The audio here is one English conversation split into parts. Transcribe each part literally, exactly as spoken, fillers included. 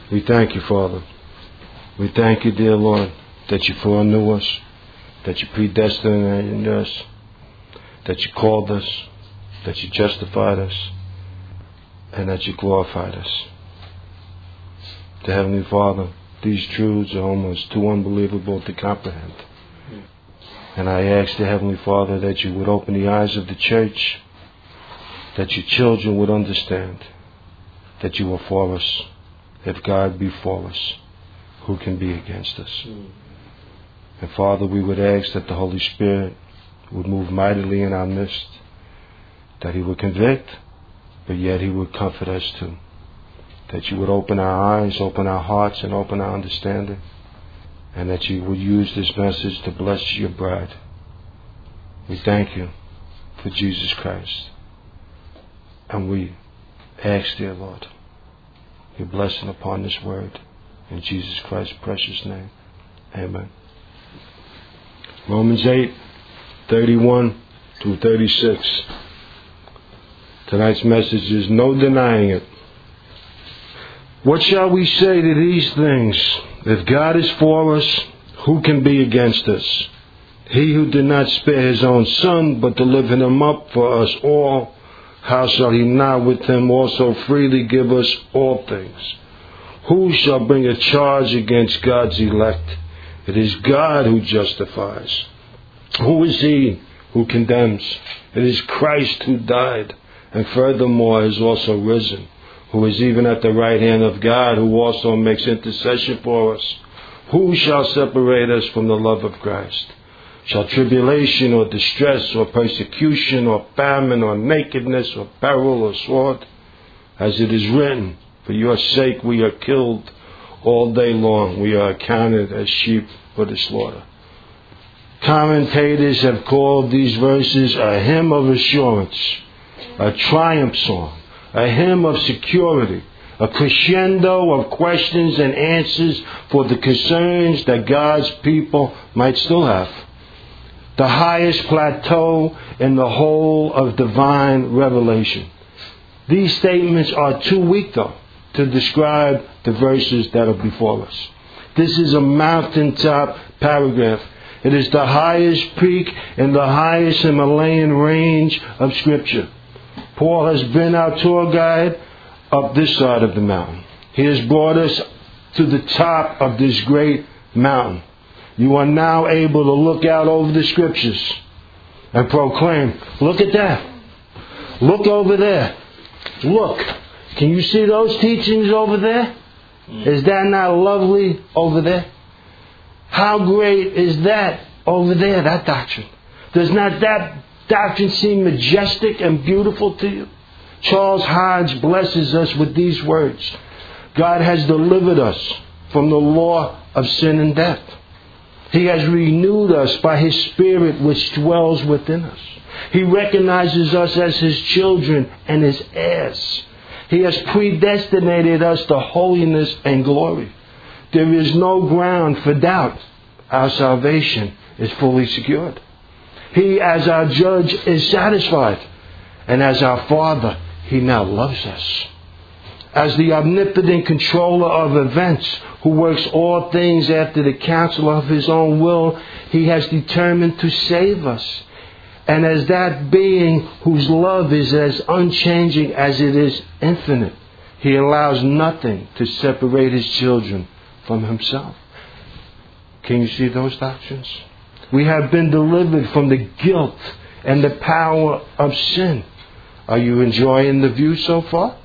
We thank you, Father. We thank you, dear Lord, that you foreknew us, that you predestined us, that you called us, that you justified us, and that you glorified us. To Heavenly Father, these truths are almost too unbelievable to comprehend. And I ask the Heavenly Father that you would open the eyes of the church, that your children would understand that you are for us. If God be for us, who can be against us? Mm. And Father, we would ask that the Holy Spirit would move mightily in our midst, that He would convict, but yet He would comfort us too. That you would open our eyes, open our hearts, and open our understanding, and that you would use this message to bless your bride. We thank you for Jesus Christ. And we ask, dear Lord, your blessing upon this word. In Jesus Christ's precious name. Amen. Romans eight, thirty-one through thirty-six. Tonight's message is no denying it. What shall we say to these things? If God is for us, who can be against us? He who did not spare his own Son, but delivered him up for us all, how shall he not with him also freely give us all things? Who shall bring a charge against God's elect? It is God who justifies. Who is he who condemns? It is Christ who died, and furthermore is also risen, who is even at the right hand of God, who also makes intercession for us. Who shall separate us from the love of Christ? Shall tribulation or distress or persecution or famine or nakedness or peril or sword? As it is written, for your sake we are killed all day long. We are accounted as sheep for the slaughter. Commentators have called these verses a hymn of assurance, a triumph song, a hymn of security, a crescendo of questions and answers for the concerns that God's people might still have. The highest plateau in the whole of divine revelation. These statements are too weak, though, to describe the verses that are before us. This is a mountaintop paragraph. It is the highest peak in the highest Himalayan range of Scripture. Paul has been our tour guide up this side of the mountain. He has brought us to the top of this great mountain. You are now able to look out over the Scriptures and proclaim, look at that. Look over there. Look. Can you see those teachings over there? Is that not lovely over there? How great is that over there, that doctrine? Does not that doctrine seem majestic and beautiful to you? Charles Hodge blesses us with these words. God has delivered us from the law of sin and death. He has renewed us by His Spirit which dwells within us. He recognizes us as His children and His heirs. He has predestinated us to holiness and glory. There is no ground for doubt. Our salvation is fully secured. He, as our judge, is satisfied. And as our Father, He now loves us. As the omnipotent controller of events, who works all things after the counsel of His own will, He has determined to save us. And as that being whose love is as unchanging as it is infinite, He allows nothing to separate His children from Himself. Can you see those doctrines? We have been delivered from the guilt and the power of sin. Are you enjoying the view so far?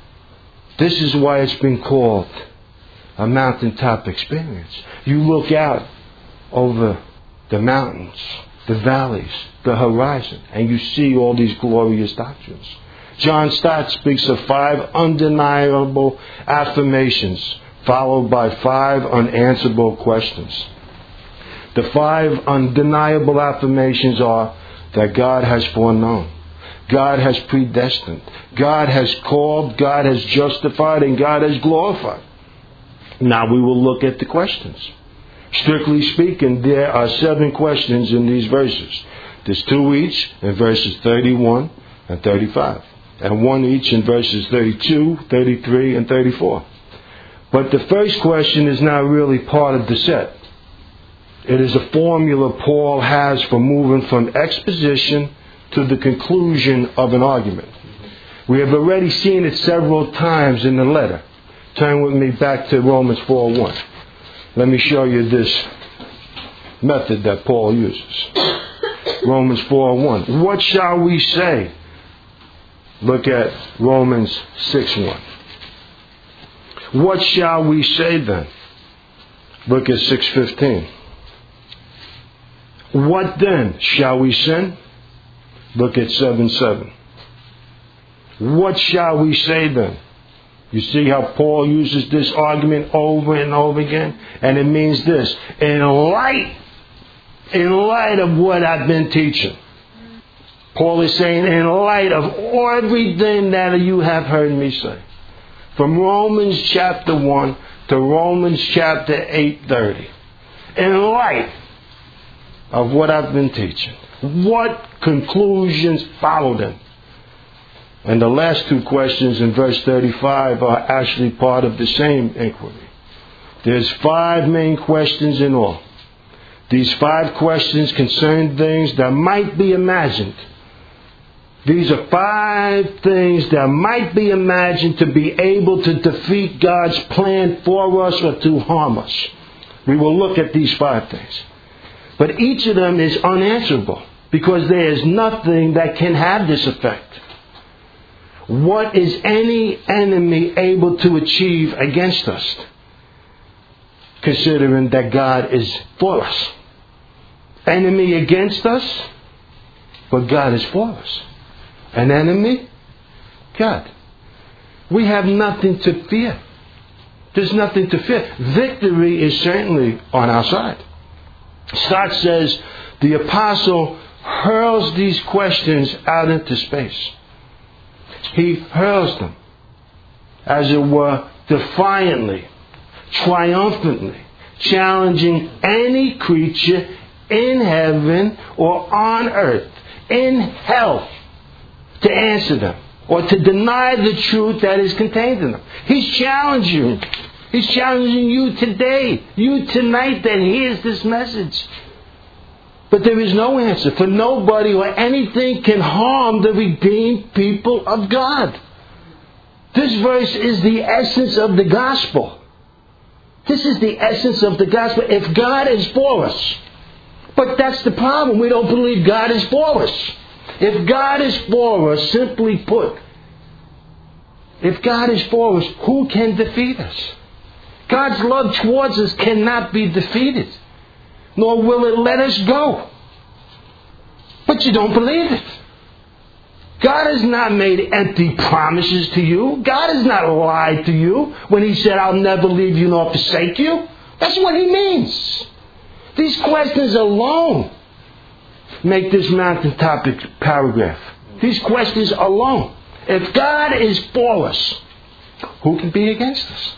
This is why it's been called a mountaintop experience. You look out over the mountains, the valleys, the horizon, and you see all these glorious doctrines. John Stott speaks of five undeniable affirmations followed by five unanswerable questions. The five undeniable affirmations are that God has foreknown, God has predestined, God has called, God has justified, and God has glorified. Now we will look at the questions. Strictly speaking, there are seven questions in these verses. There's two each in verses thirty-one and thirty-five. And one each in verses thirty-two, thirty-three, and thirty-four. But the first question is not really part of the set. It is a formula Paul has for moving from exposition to the conclusion of an argument. We have already seen it several times in the letter. Turn with me back to Romans four one. Let me show you this method that Paul uses. Romans four one. What shall we say? Look at Romans six one. What shall we say then? Look at six fifteen. What then? Shall we sin? Look at seven seven. What shall we say then? You see how Paul uses this argument over and over again? And it means this. In light, in light of what I've been teaching. Paul is saying, in light of everything that you have heard me say. From Romans chapter one to Romans chapter eight thirty. In light of what I've been teaching. What conclusions follow them? And the last two questions in verse thirty-five are actually part of the same inquiry. There's five main questions in all. These five questions concern things that might be imagined. These are five things that might be imagined to be able to defeat God's plan for us or to harm us. We will look at these five things. But each of them is unanswerable because there is nothing that can have this effect. What is any enemy able to achieve against us? Considering that God is for us. Enemy against us, but God is for us. An enemy? God. We have nothing to fear. There's nothing to fear. Victory is certainly on our side. Stott says the apostle hurls these questions out into space. He hurls them, as it were, defiantly, triumphantly, challenging any creature in heaven or on earth, in hell, to answer them or to deny the truth that is contained in them. He's challenging you. He's challenging you today, you tonight that hears this message. But there is no answer, for nobody or anything can harm the redeemed people of God. This verse is the essence of the gospel. This is the essence of the gospel. If God is for us, but that's the problem. We don't believe God is for us. If God is for us, simply put, if God is for us, who can defeat us? God's love towards us cannot be defeated, nor will it let us go. But you don't believe it. God has not made empty promises to you. God has not lied to you when He said, I'll never leave you nor forsake you. That's what He means. These questions alone make this mountain topic paragraph. These questions alone. If God is for us, who can be against us?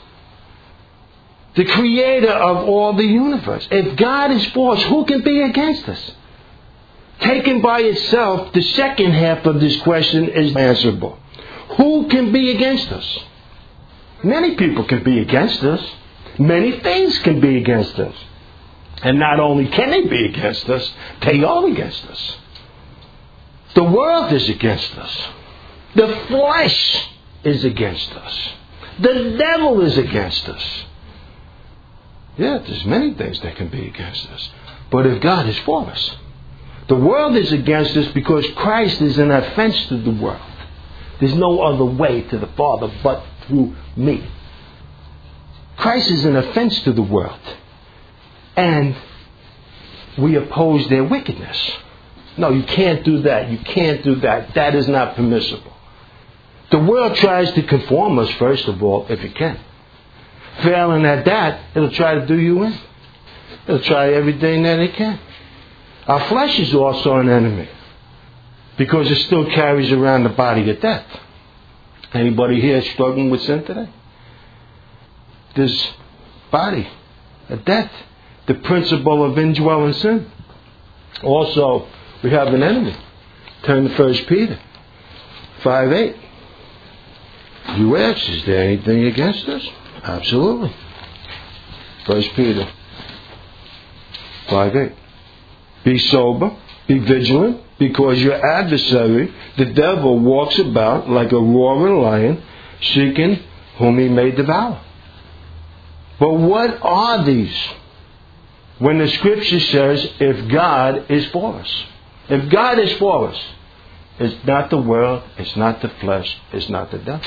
The creator of all the universe. If God is for us, who can be against us? Taken by itself, the second half of this question is answerable. Who can be against us? Many people can be against us. Many things can be against us. And not only can they be against us, they are against us. The world is against us. The flesh is against us. The devil is against us. Yeah, there's many things that can be against us. But if God is for us, the world is against us because Christ is an offense to the world. There's no other way to the Father but through me. Christ is an offense to the world. And we oppose their wickedness. No, you can't do that. You can't do that. That is not permissible. The world tries to conform us, first of all, if it can. Failing at that, it'll try to do you in. It'll try everything that it can. Our flesh is also an enemy because it still carries around the body of death. Anybody here struggling with sin today? This body of death, the principle of indwelling sin. Also, we have an enemy. Turn to First Peter five eight. You ask, is there anything against us? Absolutely. First Peter five eight. Be sober, be vigilant, because your adversary, the devil, walks about like a roaring lion, seeking whom he may devour. But what are these? When the scripture says, if God is for us. If God is for us, it's not the world, it's not the flesh, it's not the devil.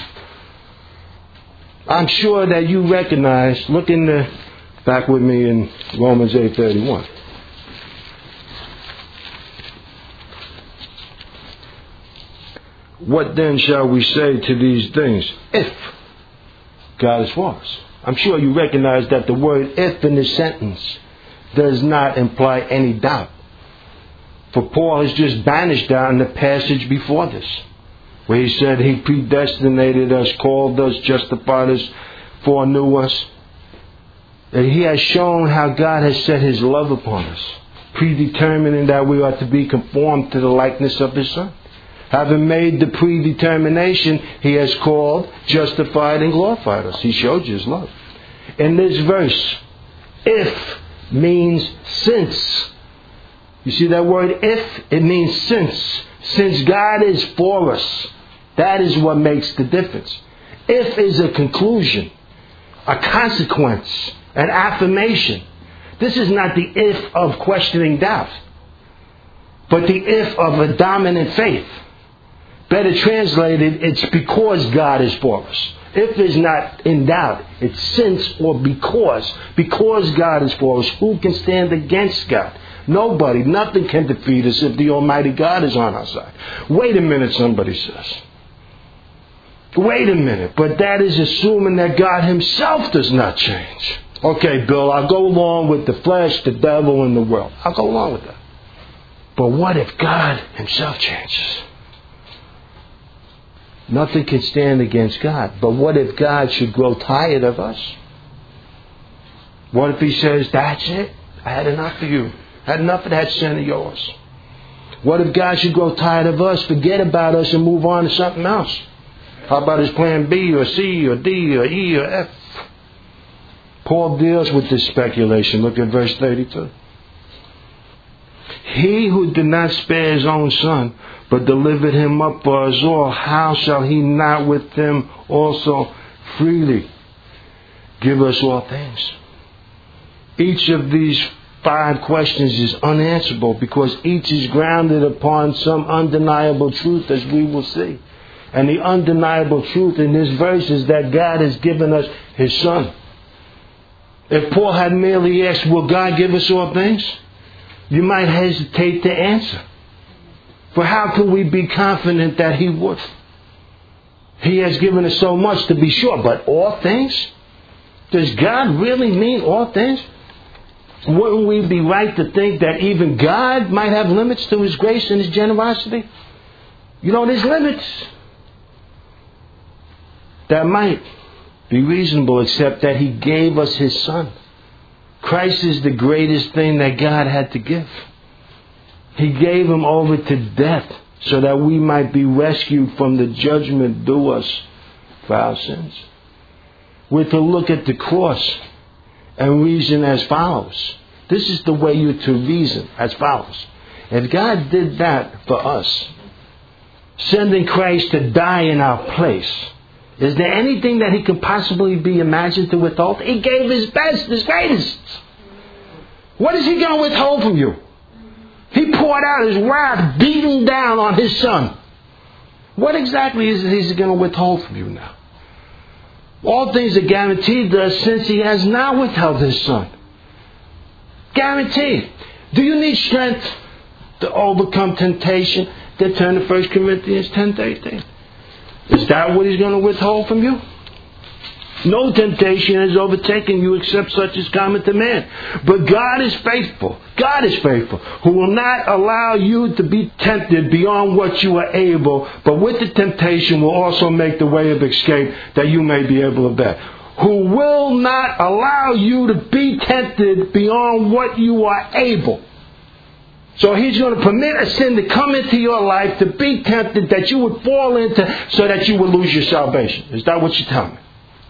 I'm sure that you recognize, look in the, back with me in Romans eight thirty-one. What then shall we say to these things? If God is for us. I'm sure you recognize that the word if in this sentence does not imply any doubt. For Paul has just banished down the passage before this, where he said he predestinated us, called us, justified us, foreknew us. And he has shown how God has set his love upon us, predetermining that we are to be conformed to the likeness of his Son. Having made the predetermination, he has called, justified, and glorified us. He showed you his love. In this verse, if means since. You see that word if? It means since. Since God is for us, that is what makes the difference. If is a conclusion, a consequence, an affirmation. This is not the if of questioning doubt, but the if of a dominant faith. Better translated, it's because God is for us. If is not in doubt, it's since or because. Because God is for us, who can stand against God? Nobody. Nothing can defeat us if the Almighty God is on our side. Wait a minute, somebody says. Wait a minute. But that is assuming that God himself does not change. Okay, Bill, I'll go along with the flesh, the devil, and the world. I'll go along with that. But what if God himself changes? Nothing can stand against God. But what if God should grow tired of us? What if he says, that's it? I had enough of you. I had enough of that sin of yours. What if God should grow tired of us, forget about us, and move on to something else? How about his plan B or C or D or E or F? Paul deals with this speculation. Look at verse thirty-two. He who did not spare his own Son, but delivered him up for us all, how shall he not with him also freely give us all things? Each of these five questions is unanswerable because each is grounded upon some undeniable truth, as we will see. And the undeniable truth in this verse is that God has given us his Son. If Paul had merely asked, will God give us all things? You might hesitate to answer. For how can we be confident that he would? He has given us so much, to be sure, but all things? Does God really mean all things? Wouldn't we be right to think that even God might have limits to his grace and his generosity? You know, there's limits. That might be reasonable, except that he gave us his Son. Christ is the greatest thing that God had to give. He gave him over to death so that we might be rescued from the judgment due us for our sins. We're to look at the cross and reason as follows. This is the way you're to reason, as follows. If God did that for us, sending Christ to die in our place, is there anything that he could possibly be imagined to withhold? He gave his best, his greatest. What is he going to withhold from you? He poured out his wrath, beating down on his Son. What exactly is it he's going to withhold from you now? All things are guaranteed to us since he has not withheld his Son. Guaranteed. Do you need strength to overcome temptation? Then turn to First Corinthians ten thirteen. Is that what he's going to withhold from you? No temptation has overtaken you except such as common to man. But God is faithful. God is faithful, who will not allow you to be tempted beyond what you are able, but with the temptation will also make the way of escape that you may be able to bear. Who will not allow you to be tempted beyond what you are able. So he's going to permit a sin to come into your life, to be tempted, that you would fall into, so that you would lose your salvation. Is that what you're telling me?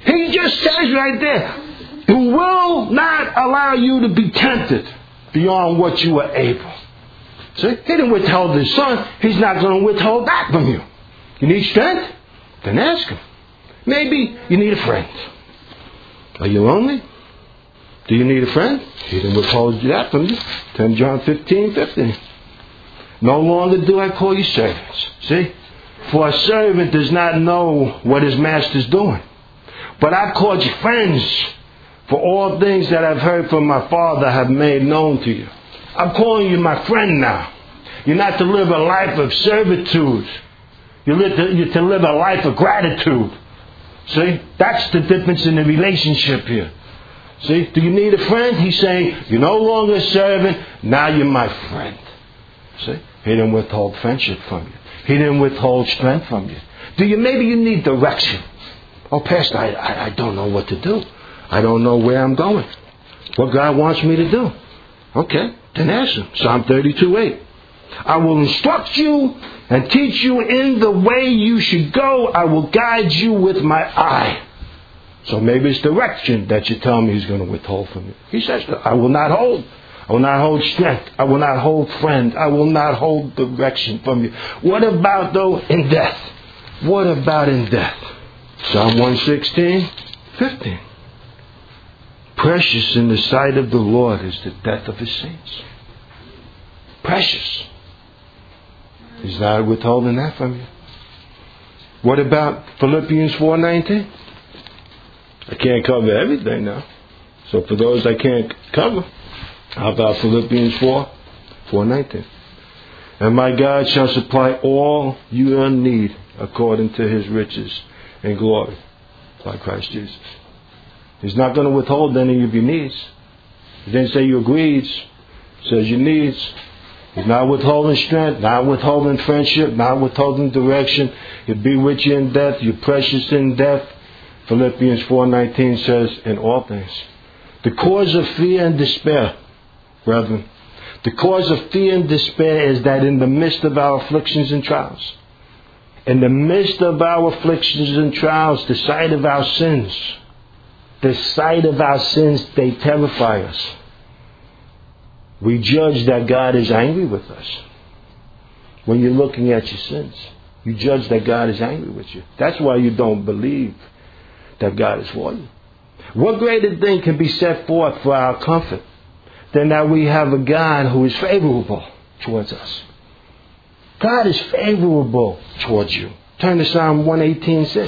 He just says right there, who will not allow you to be tempted beyond what you are able. See, he didn't withhold his son. He's not going to withhold that from you. You need strength? Then ask him. Maybe you need a friend. Are you lonely? Do you need a friend? He didn't withhold that from you. First John fifteen, fifteen. No longer do I call you servants. See? For a servant does not know what his master's doing. But I've called you friends. For all things that I've heard from my Father I have made known to you. I'm calling you my friend now. You're not to live a life of servitude. You're to, you're to live a life of gratitude. See? That's the difference in the relationship here. See? Do you need a friend? He's saying, you're no longer a servant, now you're my friend. See? He didn't withhold friendship from you. He didn't withhold strength from you. Do you? Maybe you need direction. Oh, Pastor, I, I, I don't know what to do. I don't know where I'm going. What God wants me to do. Okay, then ask him. Psalm thirty-two, eight. I will instruct you and teach you in the way you should go. I will guide you with my eye. So maybe it's direction that you tell me he's going to withhold from you. He says, I will not hold. I will not hold strength. I will not hold friend. I will not hold direction from you. What about, though, in death? What about in death? Psalm one sixteen, fifteen. Precious in the sight of the Lord is the death of his saints. Precious. He's not withholding that from you. What about Philippians four nineteen? I can't cover everything now. So for those I can't cover, how about Philippians four, four nineteen? And my God shall supply all your need according to his riches and glory by Christ Jesus. He's not going to withhold any of your needs. He didn't say your greeds. He says your needs. He's not withholding strength, not withholding friendship, not withholding direction. He'll be with you in death. You're precious in death. Philippians four nineteen says, in all things. The cause of fear and despair, brethren, the cause of fear and despair is that in the midst of our afflictions and trials, in the midst of our afflictions and trials, the sight of our sins, the sight of our sins, they terrify us. We judge that God is angry with us. When you're looking at your sins, you judge that God is angry with you. That's why you don't believe that God is for you. What greater thing can be set forth for our comfort than that we have a God who is favorable towards us? God is favorable towards you. Turn to Psalm one eighteen, six.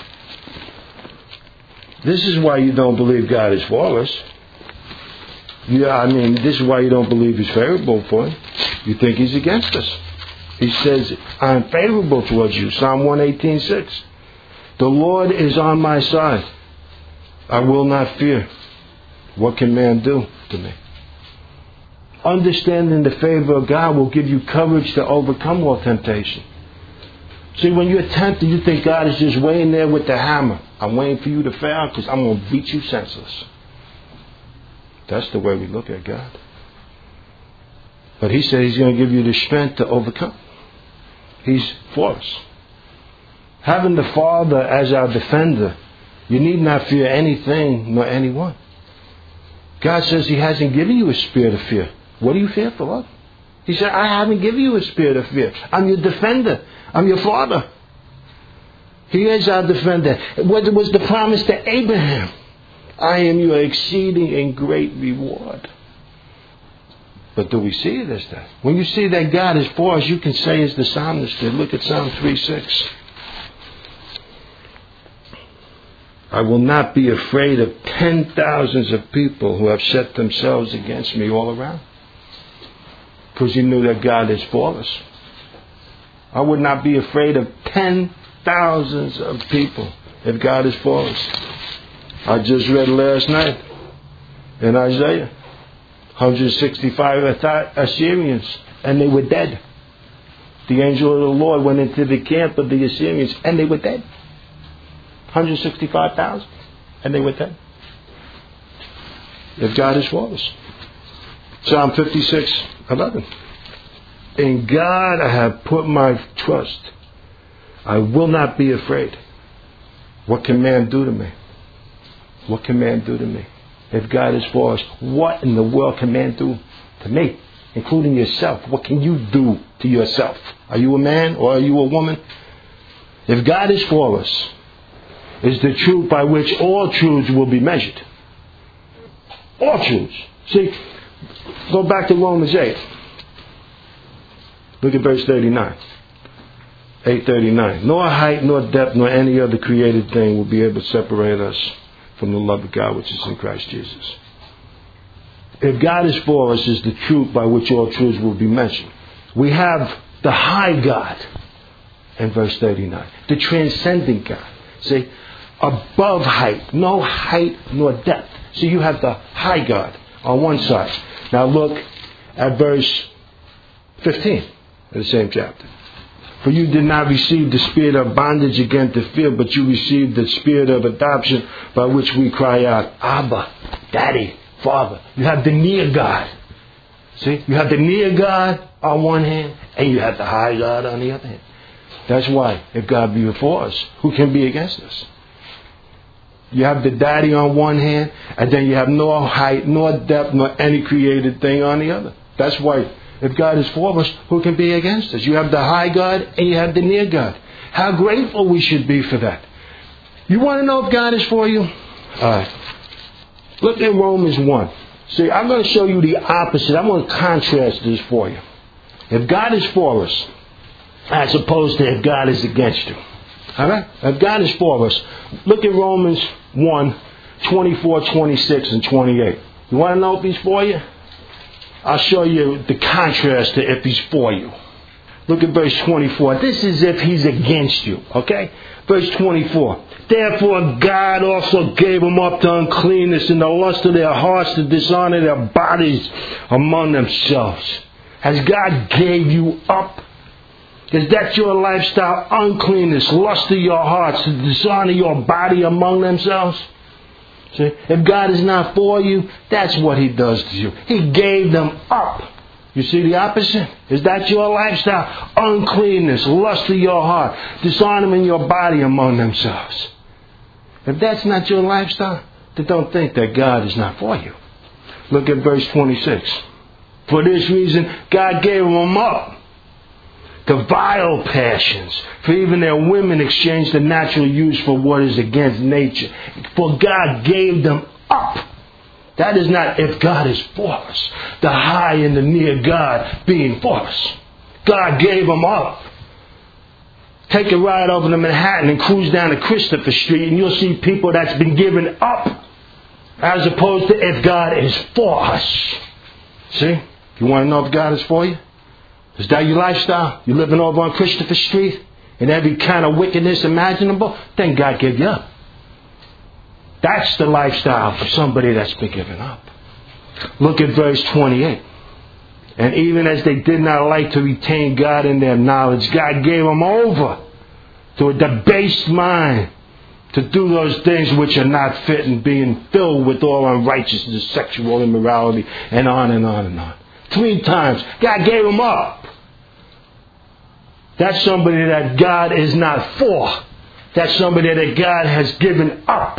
This is why you don't believe God is for us. Yeah, I mean, this is why you don't believe he's favorable for you. You think he's against us. He says, I'm favorable towards you. Psalm one eighteen, six. The Lord is on my side. I will not fear. What can man do to me? Understanding the favor of God will give you courage to overcome all temptation. See, when you're tempted, you think God is just waiting there with the hammer. I'm waiting for you to fail because I'm going to beat you senseless. That's the way we look at God. But he said he's going to give you the strength to overcome. He's for us. Having the Father as our defender, you need not fear anything nor anyone. God says he hasn't given you a spirit of fear. What are you fearful of? He said, I haven't given you a spirit of fear. I'm your defender. I'm your Father. He is our defender. What was the promise to Abraham? I am your exceeding and great reward. But do we see it as that? When you see that God is for us, you can say as the psalmist did. Look at Psalm three six. I will not be afraid of ten thousands of people who have set themselves against me all around. Because you knew that God is for us. I would not be afraid of ten thousands of people if God is for us. I just read last night in Isaiah, one hundred sixty-five Assyrians, and they were dead. The angel of the Lord went into the camp of the Assyrians, and they were dead. one hundred sixty-five thousand, and they were dead. If God is for us. Psalm fifty-six, eleven. In God I have put my trust. I will not be afraid. What can man do to me? what can man do to me? If God is for us, what in the world can man do to me? Including yourself. What can you do to yourself? Are you a man or are you a woman? If God is for us, is the truth by which all truths will be measured. All truths. See, go back to Romans eight. Look at verse thirty-nine. eight thirty-nine. Nor height, nor depth, nor any other created thing will be able to separate us from the love of God which is in Christ Jesus. If God is for us, is the truth by which all truths will be mentioned. We have the high God in verse thirty-nine. The transcendent God. See, above height. No height nor depth. So you have the high God on one side. Now look at verse fifteen of the same chapter. For you did not receive the spirit of bondage again to fear, but you received the spirit of adoption by which we cry out, Abba, Daddy, Father. You have the near God. See? You have the near God on one hand, and you have the high God on the other hand. That's why, if God be before us, who can be against us? You have the Daddy on one hand, and then you have no height, nor depth, nor any created thing on the other. That's why, if God is for us, who can be against us? You have the high God, and you have the near God. How grateful we should be for that. You want to know if God is for you? All right. Look at Romans one. See, I'm going to show you the opposite. I'm going to contrast this for you. If God is for us, as opposed to if God is against you. All right? If God is for us, look at Romans one, twenty-four, twenty-six, and twenty-eight. You want to know if He's for you? I'll show you the contrast to if He's for you. Look at verse twenty-four. This is if He's against you. Okay? Verse twenty-four. Therefore God also gave them up to uncleanness in the lust of their hearts to dishonor their bodies among themselves. Has God gave you up? Is that your lifestyle? Uncleanness, lust of your hearts to dishonor your body among themselves? See? If God is not for you, that's what He does to you. He gave them up. You see the opposite? Is that your lifestyle? Uncleanness, lust of your heart, dishonoring your body among themselves. If that's not your lifestyle, then don't think that God is not for you. Look at verse twenty-six. For this reason, God gave them up to vile passions. For even their women exchanged the natural use for what is against nature. For God gave them up. That is not if God is for us. The high and the near God being for us. God gave them up. Take a ride over to Manhattan and cruise down to Christopher Street and you'll see people that's been given up. As opposed to if God is for us. See? You want to know if God is for you? Is that your lifestyle? You living over on Christopher Street in every kind of wickedness imaginable? Then God gave you up. That's the lifestyle of somebody that's been given up. Look at verse twenty-eight. And even as they did not like to retain God in their knowledge, God gave them over to a debased mind to do those things which are not fit, and being filled with all unrighteousness, sexual immorality, and on and on and on. Three times, God gave them up. That's somebody that God is not for. That's somebody that God has given up.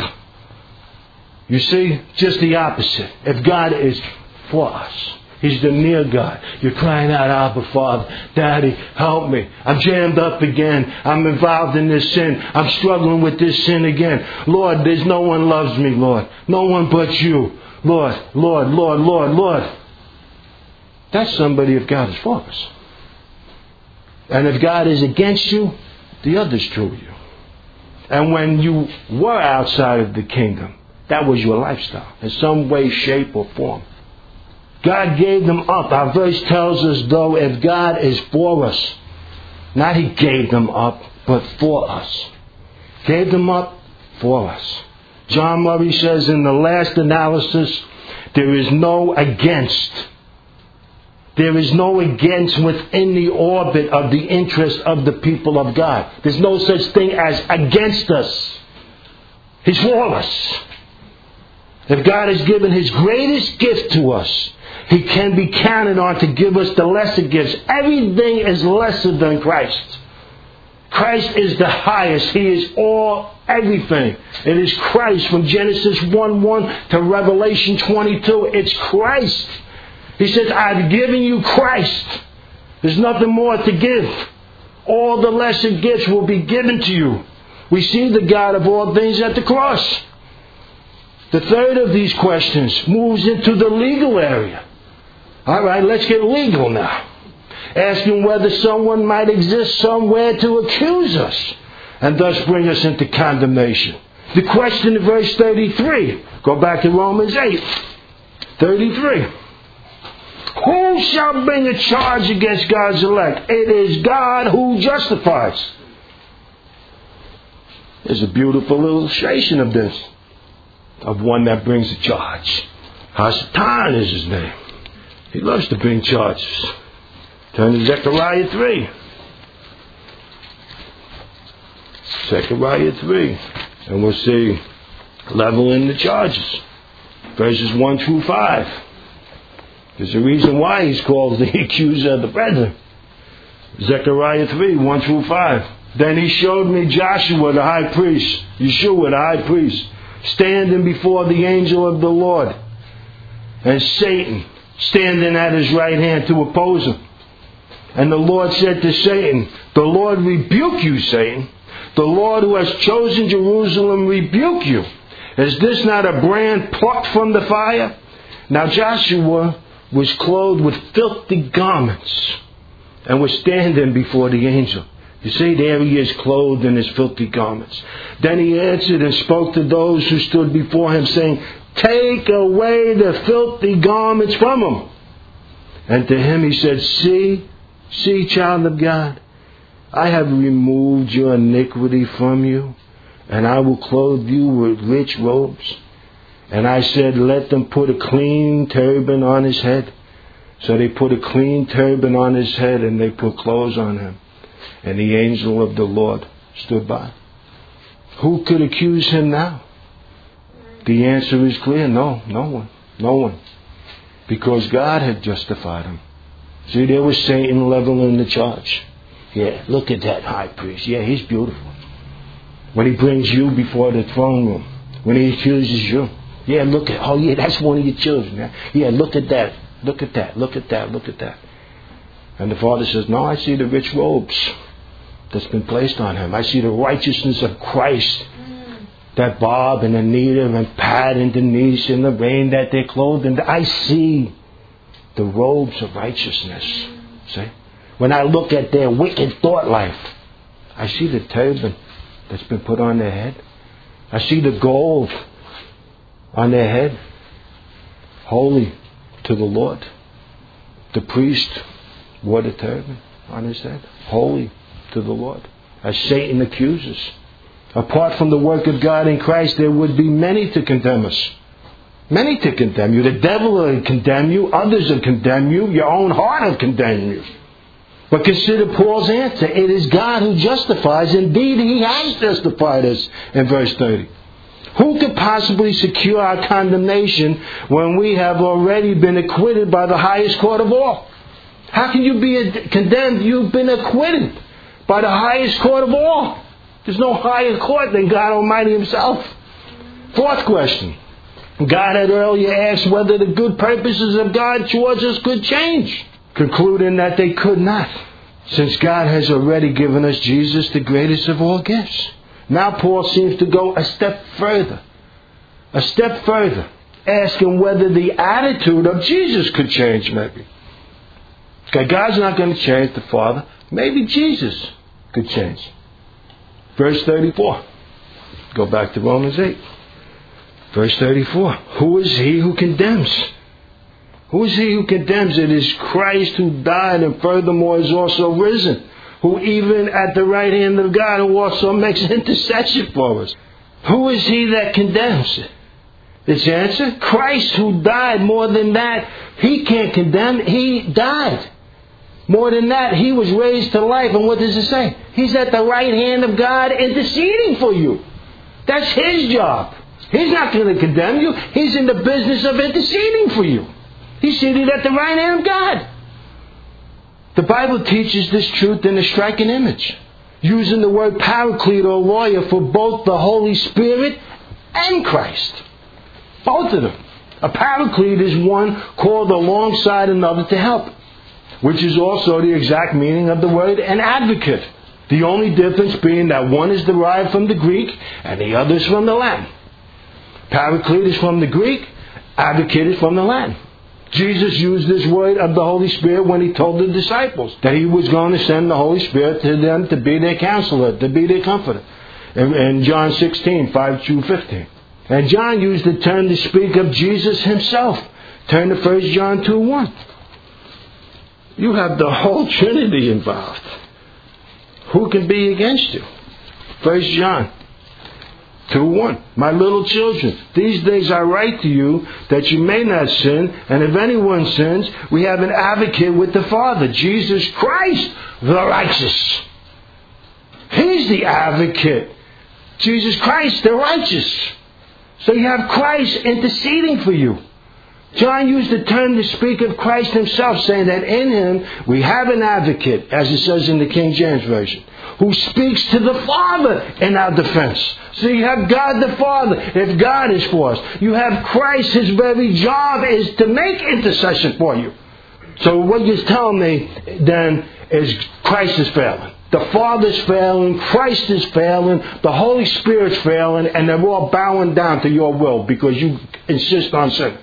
You see, just the opposite. If God is for us, He's the near God. You're crying out, Abba, Father, Daddy, help me. I'm jammed up again. I'm involved in this sin. I'm struggling with this sin again. Lord, there's no one loves me, Lord. No one but you. Lord, Lord, Lord, Lord, Lord. That's somebody if God is for us. And if God is against you, the other's true of you. And when you were outside of the kingdom, that was your lifestyle in some way, shape, or form. God gave them up. Our verse tells us, though, if God is for us, not He gave them up, but for us. Gave them up for us. John Murray says in the last analysis, there is no against. There is no against within the orbit of the interest of the people of God. There's no such thing as against us. He's for us. If God has given His greatest gift to us, He can be counted on to give us the lesser gifts. Everything is lesser than Christ. Christ is the highest. He is all, everything. It is Christ from Genesis one one to Revelation twenty-two. It's Christ. He says, I've given you Christ. There's nothing more to give. All the lesser gifts will be given to you. We see the God of all things at the cross. The third of these questions moves into the legal area. All right, let's get legal now. Asking whether someone might exist somewhere to accuse us and thus bring us into condemnation. The question in verse thirty-three. Go back to Romans eight. thirty-three. Who shall bring a charge against God's elect? It is God who justifies. There's a beautiful illustration of this. Of one that brings a charge. Hasatan is his name. He loves to bring charges. Turn to Zechariah three. Zechariah three. And we'll see leveling the charges. Verses one through five. There's a reason why he's called the accuser of the brethren. Zechariah three, one through five. Then he showed me Joshua the high priest, Yeshua the high priest, standing before the angel of the Lord, and Satan standing at his right hand to oppose him. And the Lord said to Satan, the Lord rebuke you, Satan. The Lord who has chosen Jerusalem rebuke you. Is this not a brand plucked from the fire? Now Joshua was clothed with filthy garments and was standing before the angel. You see, there he is clothed in his filthy garments. Then he answered and spoke to those who stood before him, saying, take away the filthy garments from him. And to him he said, See, see, child of God, I have removed your iniquity from you, and I will clothe you with rich robes. And I said, let them put a clean turban on his head. So they put a clean turban on his head, and they put clothes on him. And the angel of the Lord stood by. Who could accuse him now? The answer is clear. No, no one. No one. Because God had justified him. See, there was Satan leveling the charge. Yeah, look at that high priest. Yeah, he's beautiful. When he brings you before the throne room. When he accuses you. Yeah, look at, oh yeah, that's one of your children. Yeah, yeah look at that. Look at that. Look at that. Look at that. And the Father says, no, I see the rich robes that's been placed on him. I see the righteousness of Christ that Bob and Anita and Pat and Denise and Lorraine that they're clothed in. I see the robes of righteousness. See? When I look at their wicked thought life, I see the turban that's been put on their head. I see the gold on their head. Holy to the Lord. The priest wore the turban on his head. Holy to the Lord. As Satan accuses. Apart from the work of God in Christ, there would be many to condemn us. Many to condemn you. The devil will condemn you. Others will condemn you. Your own heart will condemn you. But consider Paul's answer. It is God who justifies. Indeed, he has justified us in verse thirty. Who could possibly secure our condemnation when we have already been acquitted by the highest court of all? How can you be condemned? You've been acquitted by the highest court of all. There's no higher court than God Almighty himself. Fourth question. God had earlier asked whether the good purposes of God towards us could change, concluding that they could not, since God has already given us Jesus, the greatest of all gifts. Now Paul seems to go a step further. A step further. Asking whether the attitude of Jesus could change maybe. Okay, God's not going to change the Father. Maybe Jesus could change. Verse thirty-four. Go back to Romans eight. Verse thirty-four. Who is he who condemns? Who is he who condemns? It is Christ who died and furthermore is also risen. Who even at the right hand of God, who also makes intercession for us. Who is he that condemns? Its answer, Christ who died. More than that, he can't condemn. He died. More than that, he was raised to life. And what does it say? He's at the right hand of God interceding for you. That's his job. He's not going to condemn you. He's in the business of interceding for you. He's seated at the right hand of God. The Bible teaches this truth in a striking image. using the word paraclete or lawyer for both the Holy Spirit and Christ. Both of them. A paraclete is one called alongside another to help, which is also the exact meaning of the word an advocate. The only difference being that one is derived from the Greek and the other is from the Latin. Paraclete is from the Greek, advocate is from the Latin. Jesus used this word of the Holy Spirit when he told the disciples that he was going to send the Holy Spirit to them to be their counselor, to be their comforter. In, in John sixteen, five through fifteen. And John used the term to speak of Jesus himself. Turn to First John two one. You have the whole Trinity involved. Who can be against you? First John two one. My little children, these days I write to you that you may not sin, and if anyone sins, we have an advocate with the Father, Jesus Christ, the righteous. He's the advocate. Jesus Christ, the righteous. So you have Christ interceding for you. John used the term to speak of Christ himself, saying that in him we have an advocate, as it says in the King James Version, who speaks to the Father in our defense. So you have God the Father, if God is for us. You have Christ, his very job is to make intercession for you. So what you're telling me then is Christ is failing. The Father's failing, Christ is failing, the Holy Spirit's failing, and they're all bowing down to your will because you insist on sin.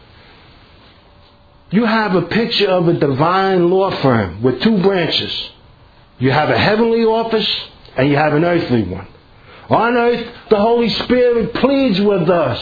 You have a picture of a divine law firm with two branches. You have a heavenly office and you have an earthly one. On earth, the Holy Spirit pleads with us.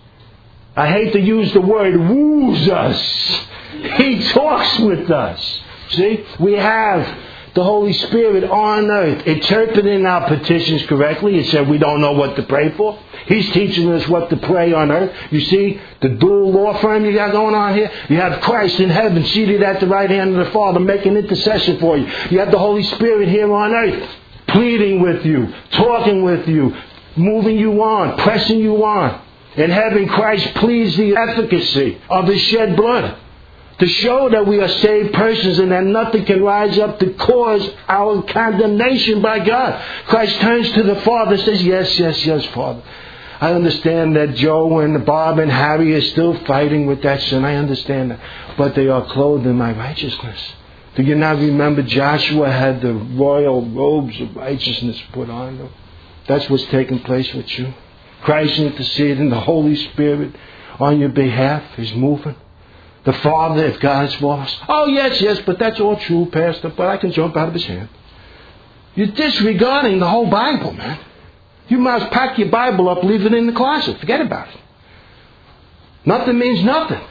I hate to use the word woos us. He talks with us. See, we have the Holy Spirit on earth interpreting our petitions correctly. It said we don't know what to pray for. He's teaching us what to pray on earth. You see the dual law firm you got going on here? You have Christ in heaven seated at the right hand of the Father making intercession for you. You have the Holy Spirit here on earth pleading with you, talking with you, moving you on, pressing you on. In heaven, Christ pleads the efficacy of his shed blood to show that we are saved persons and that nothing can rise up to cause our condemnation by God. Christ turns to the Father and says, yes, yes, yes, Father. I understand that Joe and Bob and Harry are still fighting with that sin. I understand that. But they are clothed in my righteousness. Do you not remember Joshua had the royal robes of righteousness put on them? That's what's taking place with you. Christ interceding, the Holy Spirit on your behalf is moving. The Father, if God's for us. Oh, yes, yes, but that's all true, Pastor, but I can jump out of his hand. You're disregarding the whole Bible, man. You must pack your Bible up, leave it in the closet. Forget about it. Nothing means nothing.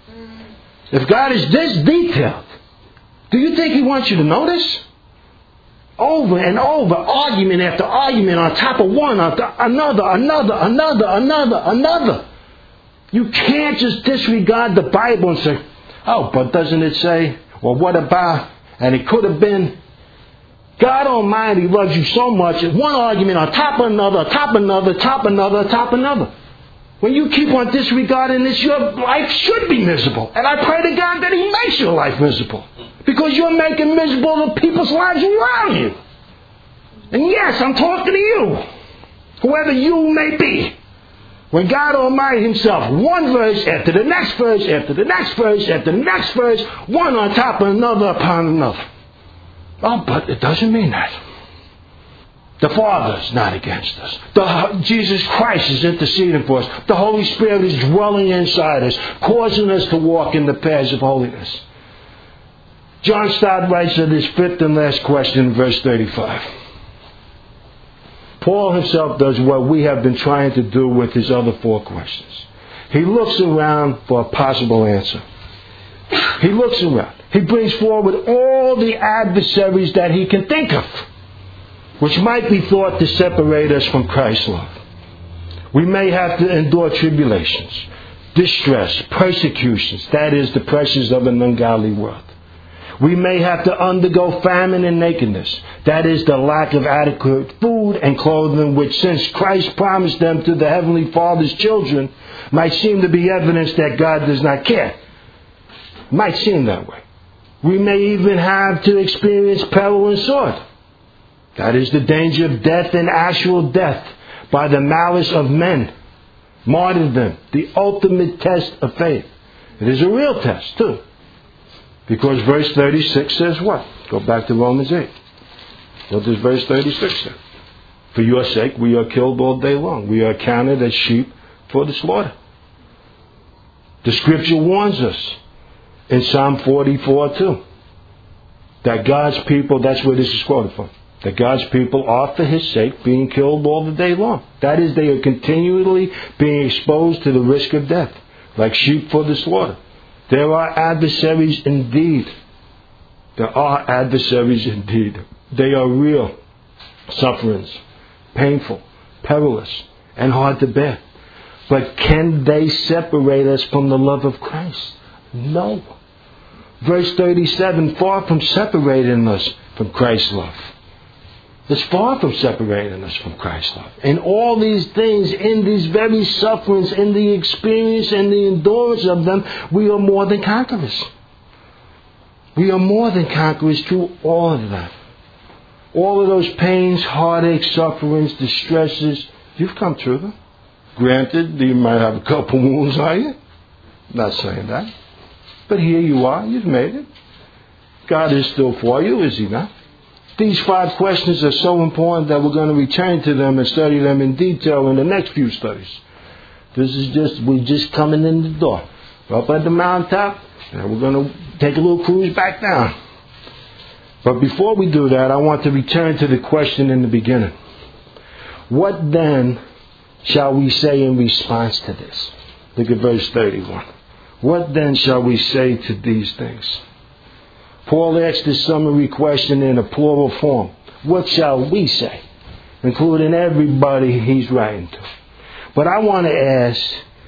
If God is this detailed, do you think he wants you to know this? Over and over, argument after argument on top of one, after another, another, another, another, another. You can't just disregard the Bible and say, oh, but doesn't it say, well, what about, and it could have been. God Almighty loves you so much, it's one argument on top of another, on top of another, top of another, top of another. When you keep on disregarding this, your life should be miserable. And I pray to God that he makes your life miserable. Because you're making miserable the people's lives around you. And yes, I'm talking to you. Whoever you may be. When God Almighty himself, one verse after the next verse, after the next verse, after the next verse, one on top of another upon another. Oh, but it doesn't mean that. The Father's not against us. The, Jesus Christ is interceding for us. The Holy Spirit is dwelling inside us, causing us to walk in the paths of holiness. John Stott writes in his fifth and last question in verse thirty-five. Paul himself does what we have been trying to do with his other four questions. He looks around for a possible answer. He looks around. He brings forward all the adversaries that he can think of, which might be thought to separate us from Christ's love. We may have to endure tribulations, distress, persecutions, that is, the pressures of an ungodly world. We may have to undergo famine and nakedness. That is the lack of adequate food and clothing, which since Christ promised them to the Heavenly Father's children, might seem to be evidence that God does not care. Might seem that way. We may even have to experience peril and sword. That is the danger of death and actual death by the malice of men. Martyrdom, the ultimate test of faith. It is a real test too. Because verse thirty-six says what? Go back to Romans eight. What does verse thirty-six say? For your sake we are killed all day long. We are counted as sheep for the slaughter. The scripture warns us in Psalm forty-four too. That God's people, that's where this is quoted from. That God's people are for His sake being killed all the day long. That is, they are continually being exposed to the risk of death, like sheep for the slaughter. There are adversaries indeed. There are adversaries indeed. They are real sufferings, painful, perilous, and hard to bear. But can they separate us from the love of Christ? No. Verse thirty-seven, far from separating us from Christ's love. It's far from separating us from Christ's love. And all these things, in these very sufferings, in the experience and the endurance of them, we are more than conquerors. We are more than conquerors through all of that. All of those pains, heartaches, sufferings, distresses, you've come through them. Granted, you might have a couple wounds on you. Not saying that. But here you are, you've made it. God is still for you, is He not? These five questions are so important that we're going to return to them and study them in detail in the next few studies. This is just, we're just coming in the door. We're up at the mountaintop, and we're going to take a little cruise back down. But before we do that, I want to return to the question in the beginning. What then shall we say in response to this? Look at verse thirty-one. What then shall we say to these things? Paul asked this summary question in a plural form. What shall we say? Including everybody he's writing to. But I want to ask,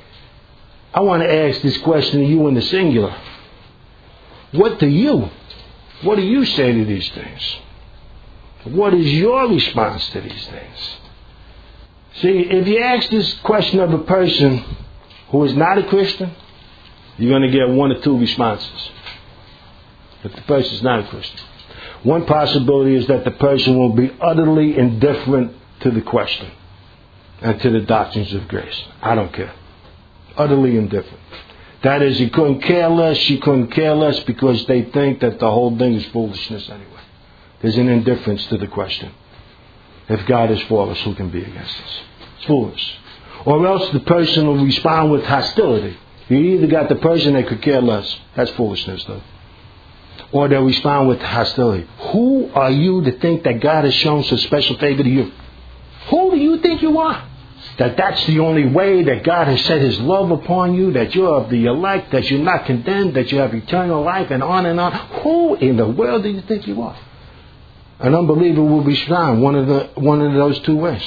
I want to ask this question to you in the singular. What do you, what do you say to these things? What is your response to these things? See, if you ask this question of a person who is not a Christian, you're going to get one or two responses. If the person is not a Christian. One possibility is that the person will be utterly indifferent to the question and to the doctrines of grace. I don't care. Utterly indifferent. That is, he couldn't care less, she couldn't care less because they think that the whole thing is foolishness anyway. There's an indifference to the question. If God is for us, who can be against us? It's foolish. Or else the person will respond with hostility. You either got the person that could care less. That's foolishness though. Or they'll respond with hostility. Who are you to think that God has shown some special favor to you? Who do you think you are? That that's the only way that God has set His love upon you, that you're of the elect, that you're not condemned, that you have eternal life, and on and on. Who in the world do you think you are? An unbeliever will respond one of the one of those two ways.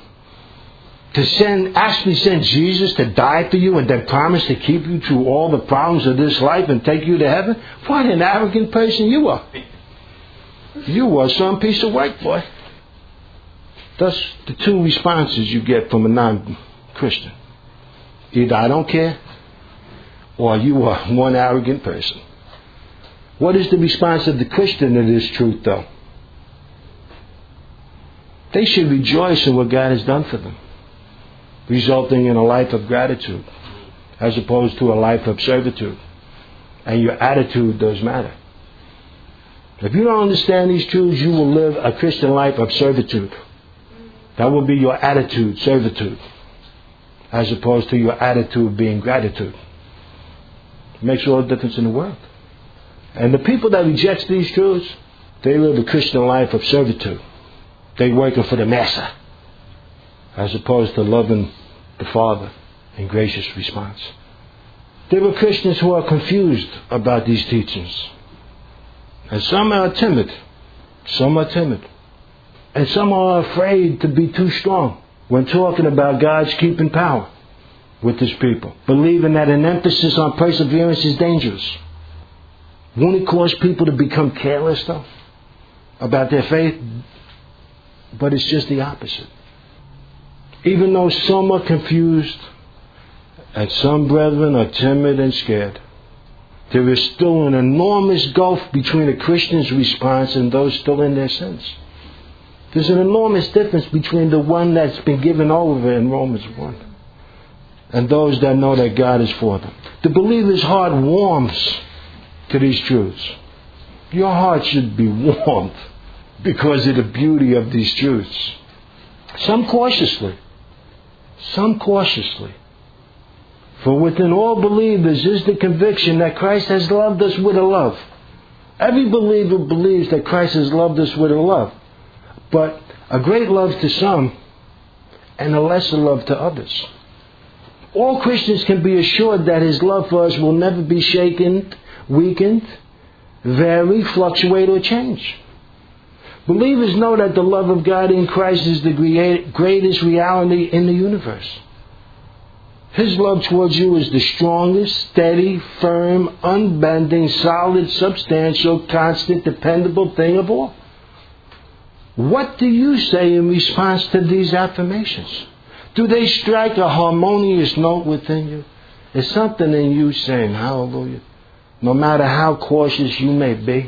To send, actually send Jesus to die for you and then promise to keep you through all the problems of this life and take you to heaven? What an arrogant person you are. You are some piece of work, boy. That's the two responses you get from a non-Christian. Either I don't care, or you are one arrogant person. What is the response of the Christian to this truth, though? They should rejoice in what God has done for them, resulting in a life of gratitude as opposed to a life of servitude. And your attitude does matter. If you don't understand these truths, you will live a Christian life of servitude. That will be your attitude, servitude, as opposed to your attitude being gratitude. It makes all the difference in the world. And the people that reject these truths, they live a Christian life of servitude. They working for the master, as opposed to loving the Father in gracious response. There are Christians who are confused about these teachings. And some are timid. Some are timid. And some are afraid to be too strong when talking about God's keeping power with His people, believing that an emphasis on perseverance is dangerous. Won't it cause people to become careless, though, about their faith? But it's just the opposite. Even though some are confused and some brethren are timid and scared, there is still an enormous gulf between a Christian's response and those still in their sins. There's an enormous difference between the one that's been given over in Romans one and those that know that God is for them. The believer's heart warms to these truths. Your heart should be warmed because of the beauty of these truths. Some cautiously. Some cautiously. For within all believers is the conviction that Christ has loved us with a love. Every believer believes that Christ has loved us with a love. But a great love to some and a lesser love to others. All Christians can be assured that His love for us will never be shaken, weakened, vary, fluctuate, or change. Believers know that the love of God in Christ is the greatest reality in the universe. His love towards you is the strongest, steady, firm, unbending, solid, substantial, constant, dependable thing of all. What do you say in response to these affirmations? Do they strike a harmonious note within you? Is something in you saying, hallelujah? No matter how cautious you may be.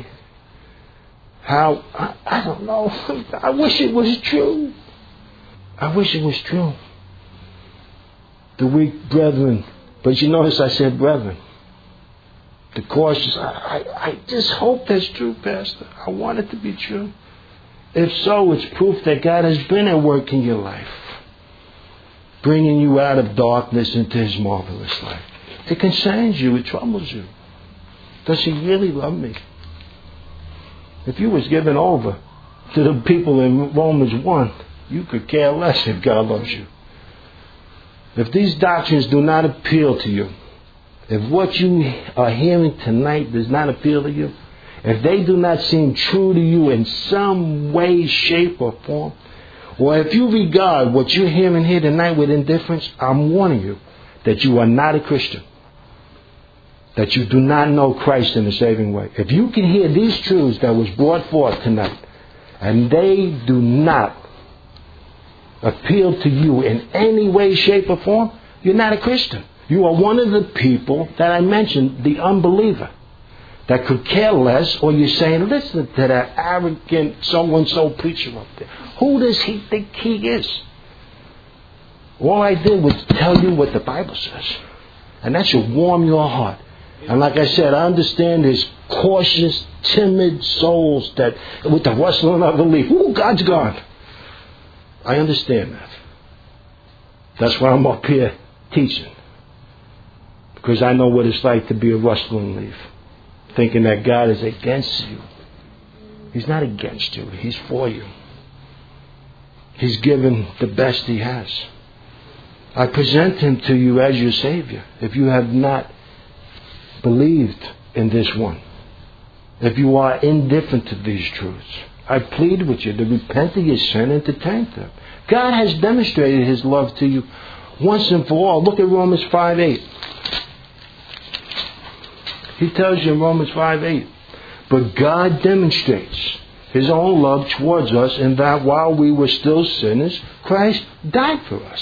How, I, I don't know. I wish it was true. I wish it was true. The weak brethren. But you notice I said brethren. The cautious. I, I, I just hope that's true, Pastor. I want it to be true. If so, it's proof that God has been at work in your life. Bringing you out of darkness into His marvelous light. It concerns you. It troubles you. Does He really love me? If you was given over to the people in Romans one, you could care less if God loves you. If these doctrines do not appeal to you, if what you are hearing tonight does not appeal to you, if they do not seem true to you in some way, shape, or form, or if you regard what you're hearing here tonight with indifference, I'm warning you that you are not a Christian. That you do not know Christ in a saving way. If you can hear these truths that was brought forth tonight, and they do not appeal to you in any way, shape, or form, you're not a Christian. You are one of the people that I mentioned, the unbeliever, that could care less, or you're saying, listen to that arrogant so-and-so preacher up there. Who does he think he is? All I did was tell you what the Bible says. And that should warm your heart. And like I said, I understand there's cautious, timid souls that, with the rustling of a leaf, ooh, God's gone. I understand that. That's why I'm up here teaching. Because I know what it's like to be a rustling leaf. Thinking that God is against you. He's not against you. He's for you. He's given the best He has. I present Him to you as your Savior. If you have not believed in this one, if you are indifferent to these truths, I plead with you to repent of your sin and to turn to Him. God has demonstrated His love to you once and for all. Look at Romans five eight. He tells you in Romans five eight, but God demonstrates His own love towards us in that while we were still sinners, Christ died for us.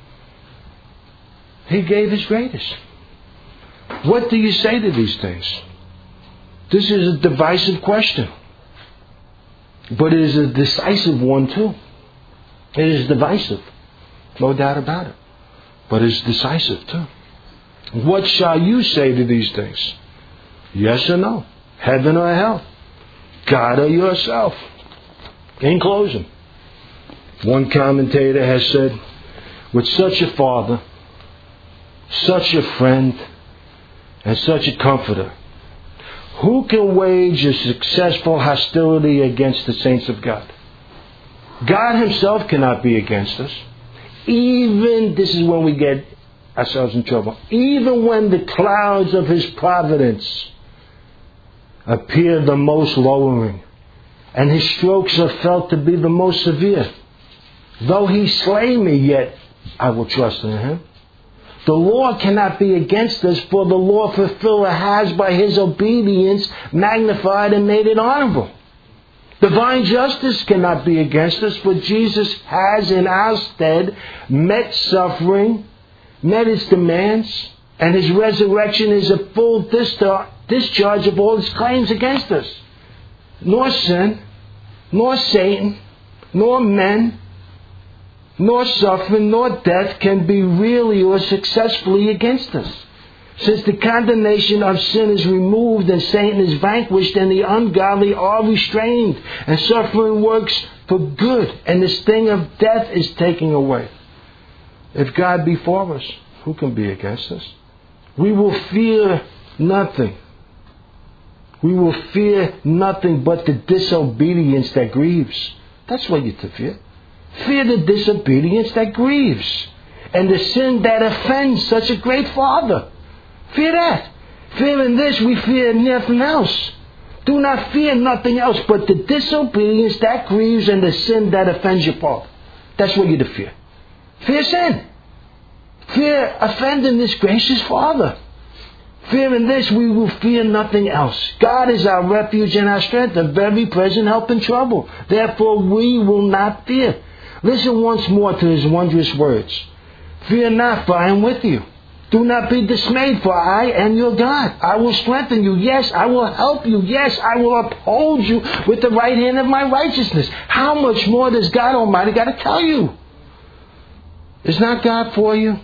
He gave His greatest. What do you say to these things? This is a divisive question. But it is a decisive one too. It is divisive. No doubt about it. But it's decisive too. What shall you say to these things? Yes or no? Heaven or hell? God or yourself? In closing, one commentator has said, with such a father, such a friend, and such a comforter, who can wage a successful hostility against the saints of God? God Himself cannot be against us. Even, this is when we get ourselves in trouble, even when the clouds of His providence appear the most lowering, and His strokes are felt to be the most severe. Though He slay me, yet I will trust in Him. The law cannot be against us, for the law fulfiller has by His obedience magnified and made it honorable. Divine justice cannot be against us, for Jesus has in our stead met suffering, met its demands, and His resurrection is a full discharge of all His claims against us. Nor sin, nor Satan, nor men, nor suffering, nor death can be really or successfully against us. Since the condemnation of sin is removed and Satan is vanquished and the ungodly are restrained and suffering works for good and the sting of death is taken away. If God be for us, who can be against us? We will fear nothing. We will fear nothing but the disobedience that grieves. That's what you're to fear. Fear the disobedience that grieves and the sin that offends such a great Father. Fear that. Fearing this, we fear nothing else. Do not fear nothing else but the disobedience that grieves and the sin that offends your Father. That's what you're to fear. Fear sin. Fear offending this gracious Father. Fearing this, we will fear nothing else. God is our refuge and our strength, a very present help in trouble. Therefore, we will not fear. Listen once more to his wondrous words. Fear not, for I am with you. Do not be dismayed, for I am your God. I will strengthen you. Yes, I will help you. Yes, I will uphold you with the right hand of my righteousness. How much more does God Almighty got to tell you? Is not God for you?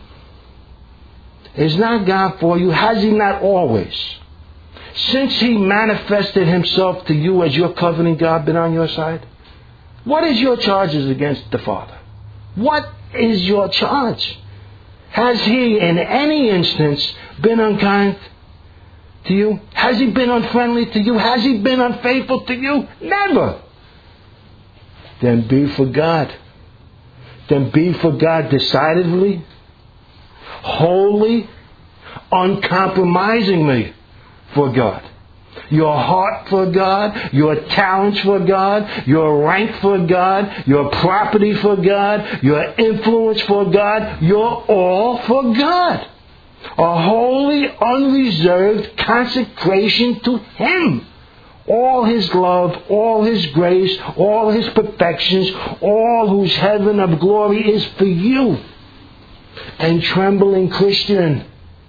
Is not God for you? Has He not always? Since He manifested Himself to you as your covenant God, been on your side? What is your charges against the Father? What is your charge? Has He in any instance been unkind to you? Has He been unfriendly to you? Has He been unfaithful to you? Never. Then be for God. Then be for God decidedly, wholly, uncompromisingly for God. Your heart for God, your talents for God, your rank for God, your property for God, your influence for God, your all for God. A holy, unreserved consecration to Him. All His love, all His grace, all His perfections, all whose heaven of glory is for you. And trembling Christian,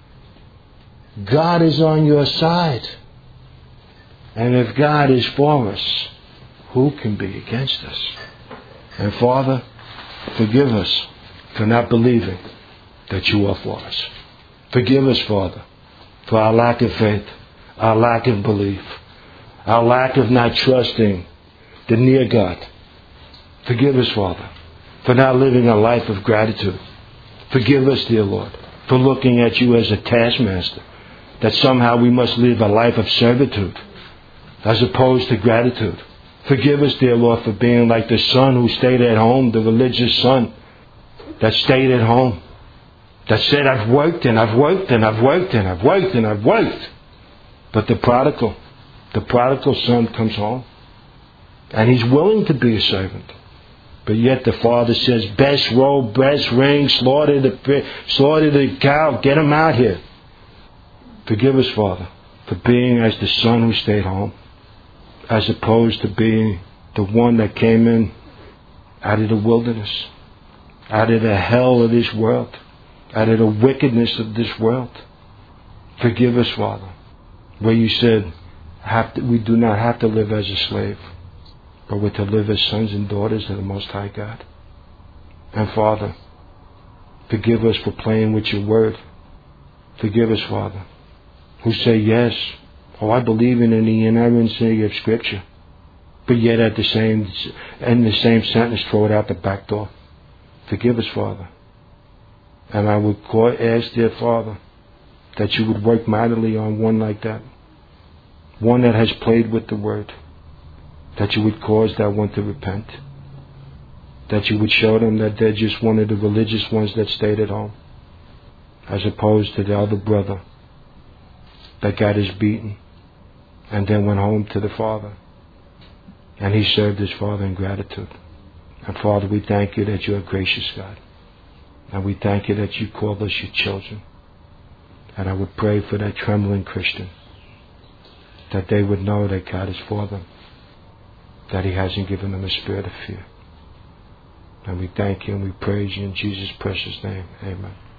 God is on your side. And if God is for us, who can be against us? And Father, forgive us for not believing that You are for us. Forgive us, Father, for our lack of faith, our lack of belief, our lack of not trusting the near God. Forgive us, Father, for not living a life of gratitude. Forgive us, dear Lord, for looking at You as a taskmaster, that somehow we must live a life of servitude as opposed to gratitude. Forgive us, dear Lord, for being like the son who stayed at home, the religious son that stayed at home, that said, I've worked and I've worked and I've worked and I've worked and I've worked. But the prodigal, the prodigal son comes home and he's willing to be a servant. But yet the father says, best robe, best ring, slaughter the, slaughter the cow, get him out here. Forgive us, Father, for being as the son who stayed home, as opposed to being the one that came in out of the wilderness, out of the hell of this world, out of the wickedness of this world. Forgive us, Father, where You said have to, we do not have to live as a slave, but we're to live as sons and daughters of the Most High God. And Father, forgive us for playing with Your word. Forgive us, Father, who say, yes, oh, I believe in the inerrancy of Scripture, but yet at the same, in the same sentence, throw it out the back door. Forgive us, Father. And I would ask, dear Father, that You would work mightily on one like that, one that has played with the Word, that You would cause that one to repent, that You would show them that they're just one of the religious ones that stayed at home, as opposed to the other brother that got his beaten and then went home to the Father. And he served his Father in gratitude. And Father, we thank You that You're a gracious God. And we thank You that You called us Your children. And I would pray for that trembling Christian, that they would know that God is for them, that He hasn't given them a spirit of fear. And we thank You and we praise You in Jesus' precious name. Amen.